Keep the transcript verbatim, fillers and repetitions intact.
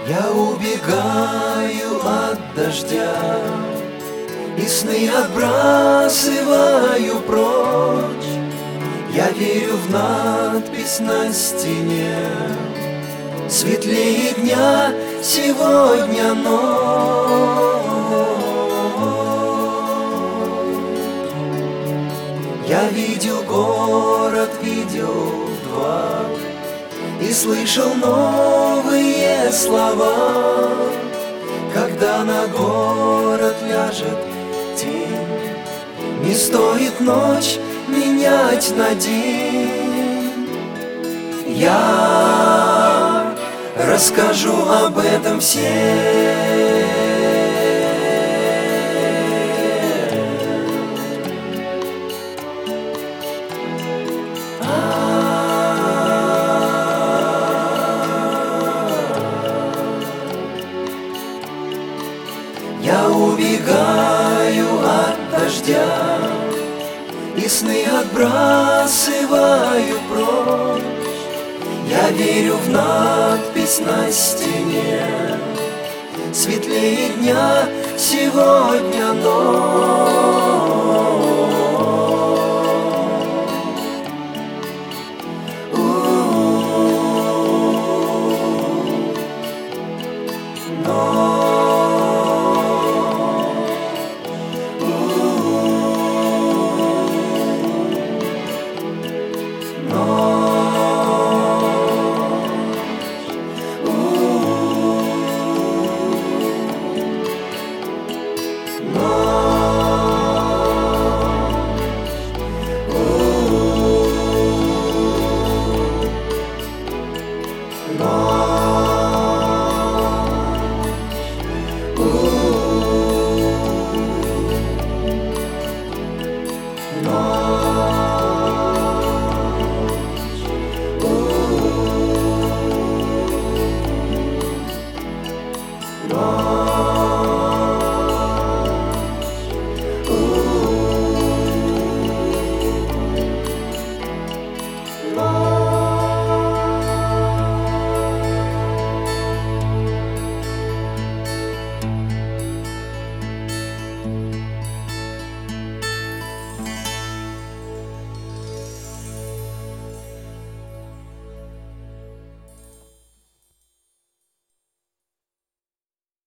Я убегаю от дождя и сны отбрасываю прочь. Я верю в надпись на стене: светлее дня сегодня ночь. Я видел город, видел два, и слышал новые слова. Когда на город ляжет тень, не стоит ночь менять на день. Я расскажу об этом всем. Я убегаю от дождя и сны отбрасываю прочь. Я верю в надпись на стене: светлее дня сегодня ночь.